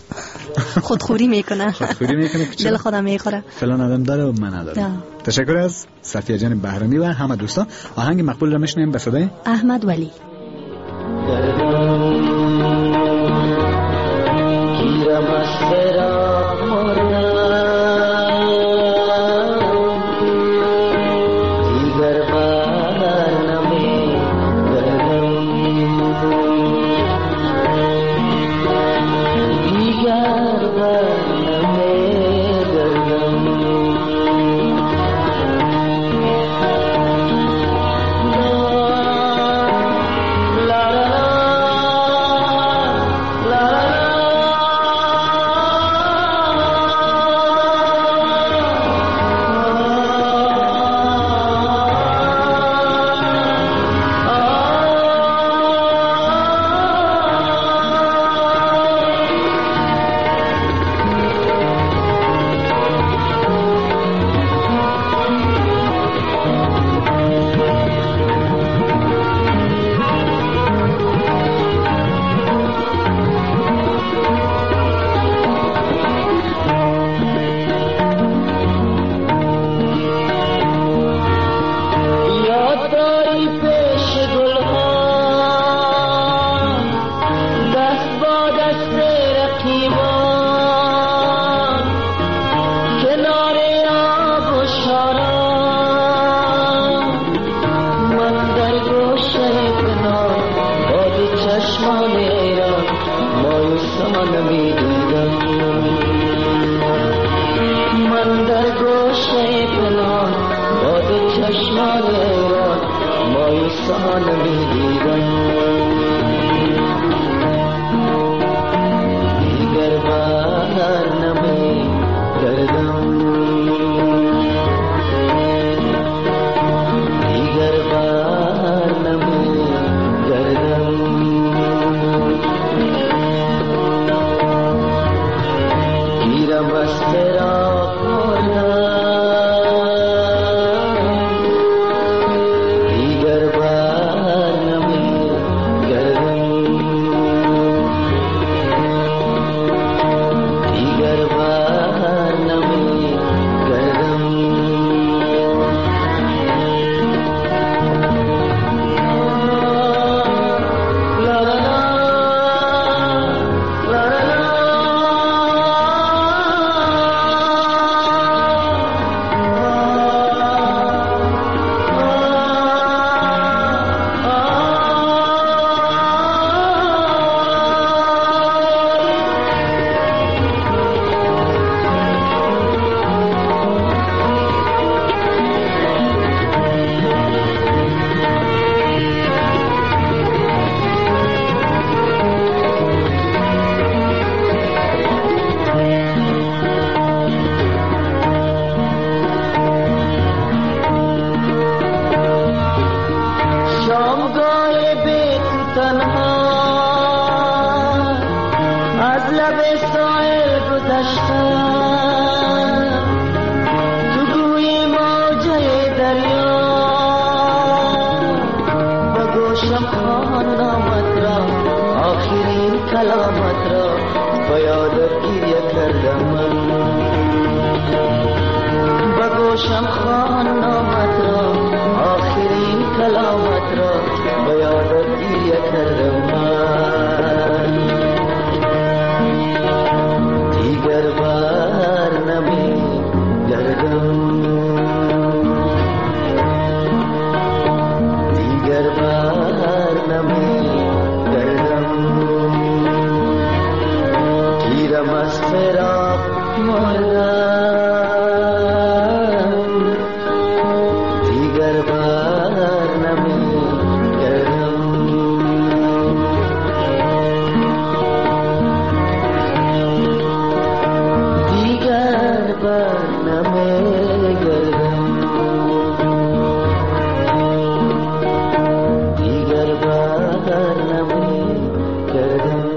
خودخوری میکنه. خودخوری میکنه که دل خودم میخوره. فلان آدم داره و من ندارم. تشکر از صفیه جان بهرامی و همه دوستان. آهنگ مقبول را میشنویم به صدای احمد ولی. تیرم از فراق مردم دیگر بر نمی گردم دیگر بر نمی گردم لا لا لا کلامت را با یادت گریه کردم من با گوشم خوان نامت را آخرین کلامت را با یادت گریه کردم من دیگر بر نمی گردم دیگر بر نمی تیرم از فراق مردم دیگر بر نمی گردم دیگر بر نمی گردم دیگر بر نمی گردم.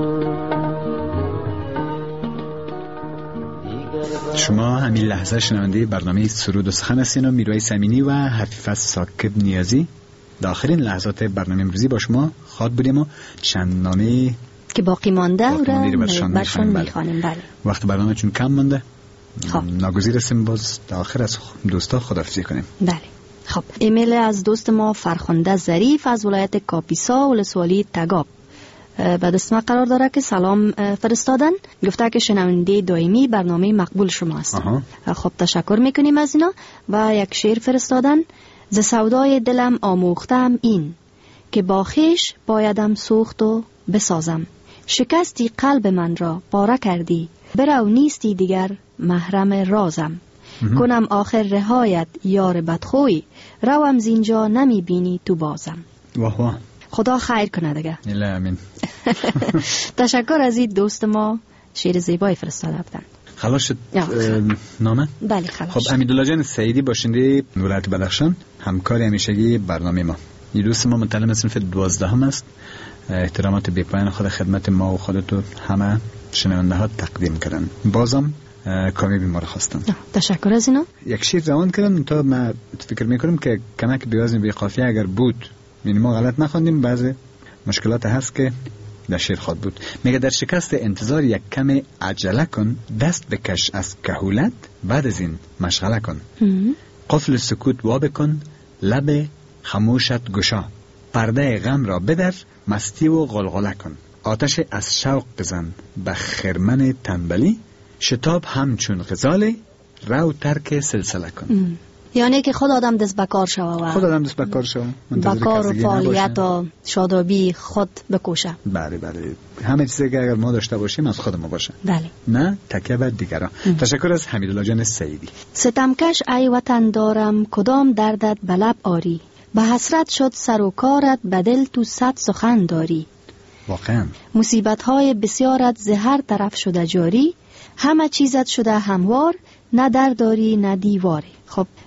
شما همین لحظه شنونده برنامه سرود و سخن هستین و میرویس امینی و حفیظ ثاقب نیازی در آخرین لحظات برنامه امروزی با شما خواد بودیم و چند نامه که باقی مانده باقی مانده رو برشان برشان میخوانیم. بله. وقت برنامه چون کم مانده خب. ناگزیر هستیم باز در آخر از دوستا خداحافظی کنیم. بله. خب ایمیل از دوست ما فرخنده ظریف از ولایت کاپیسا ولسوالی تگاب به دست ما قرار داره که سلام فرستادن، گفته که شنونده دائمی برنامه مقبول شما است. خب تشکر میکنیم از اینا و یک شعر فرستادن. ز سودای دلم آموختم این که با خویش بایدم سوخت و بسازم، شکستی قلب من را پاره کردی، برو نیستی دیگر محرم رازم. کنم آخر رهایت یار بدخوی، روم زینجا نمی بینی تو بازم. واه واه. خدا خیر کنه دیگه. اله امین. تشکر از این دوست ما، شعر زیبایی فرستاده بودن. خلاص شد نامه؟ بله خلاص. خب امیدالله جان سعیدی باشنده ولایت بدخشان، همکار همیشگی برنامه ما. این دوست ما متعلم صنف دوازدهم است. احترامات بی‌پایان خود خدمت ما و خودت و همه شنونده ها تقدیم کردن. بازم کامی بیمار خواستم. تشکر از اینا. یک شیر روان کردم تا ما فکر میکنم که کمک بیوازن به قافیه اگر بود، یعنی ما غلط نخوندیم، بعضی مشکلات هست که در شعر خود بود. میگه در شکست انتظار یک کم عجله کن، دست بکش از کهولت، بعد از این مشغله کن. قفل سکوت وا بکن، لب خموشت گشا، پرده غم را بدر، مستی و غلغله کن. آتش از شوق بزن به خرمن تنبلی، شتاب همچون غزاله، رو ترک سلسله کن. ام. یعنی که خود آدم دست بکار شوه و خود آدم دست بکار شوه، بکار و فعالیت و شادابی خود بکوشه. بله بله، همه چیزی که اگر ما داشته باشیم از خود ما باشه. بله. نه تکیه بر دیگران. تشکر از حمیدالله جان سعیدی. ستمکش ای وطن دارم، کدام دردت به لب آری، به حسرت شد سر و کارت، به دل تو صد سخن داری. واقعا مصیبت های بسیارت ز هر طرف شده جاری، همه چیزت شده هموار، نه در داری نه دیواری. خب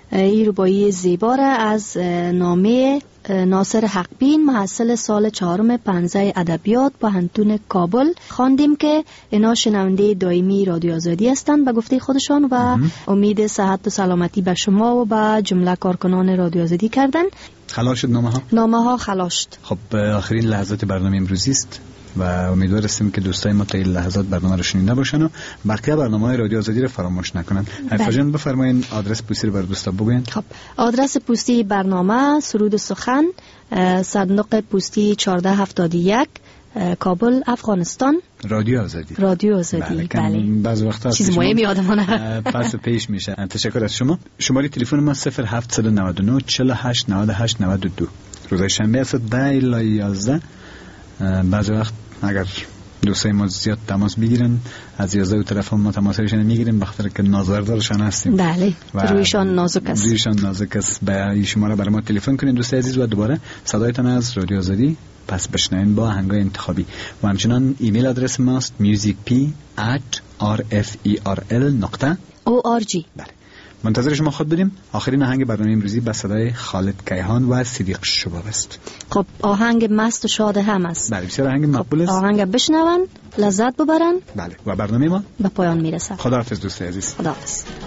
این ربایی زیبا را از نامه ناصر حقبین محصل سال چهارم پنجه ادبیات با هنتون کابل خواندیم که اینا شنونده دائمی رادیو آزادی هستند به گفته خودشان و ام. امید صحت و سلامتی به شما و به جمله کارکنان رادیو آزادی کردن. خلاص شد نامه ها؟ نامه ها خلاص شد. خب آخرین لحظات برنامه امروزی است و امیدوار هستیم که دوستای ما تا این لحظات برنامه رو شنیده باشن و بقیه برنامه‌های رادیو آزادی رو فراموش نکنن. حفظ جان بفرمایید آدرس پستی رو بر دوستا بگوین. خب آدرس پستی برنامه سرود سخن، صندوق پستی چهارده هفتاد و یک، کابل، افغانستان. رادیو آزادی. رادیو آزادی. بله. بعضی وقتا چیز مهمی یادمونه. پس پیش میشه. تشکر از شما. شماره تلفن ما صفر هفت نه نه چهل و هشت نود و هشت نود و دو. روز شنبه است ده الی یازده. بعضی وقت اگر دوستای ما زیاد تماس بگیرن از یازده تلفن ما تماسشون میگیریم بخاطر که نازدارشان هستیم. بله. رویشان نازک است. رویشان نازک است. به شما را برای ما تلفن کنید دوستای عزیز و دوباره صدایتان از رادیو آزادی پس بشنوین با آهنگای انتخابی. و همچنان ایمیل آدرس ماست musicp at rferl نقطه org. بله. منتظر شما خود بودیم. آخرین آهنگ برنامه امروزی به صدای خالد کیهان و صدیق شباب است. خب آهنگ مست و شاد هم است. بله بسیار آهنگ مقبول است. آهنگ بشنون، لذت ببرن. بله و برنامه ما به پایان میرسه. خداحافظ دوستای عزیز. خداحافظ.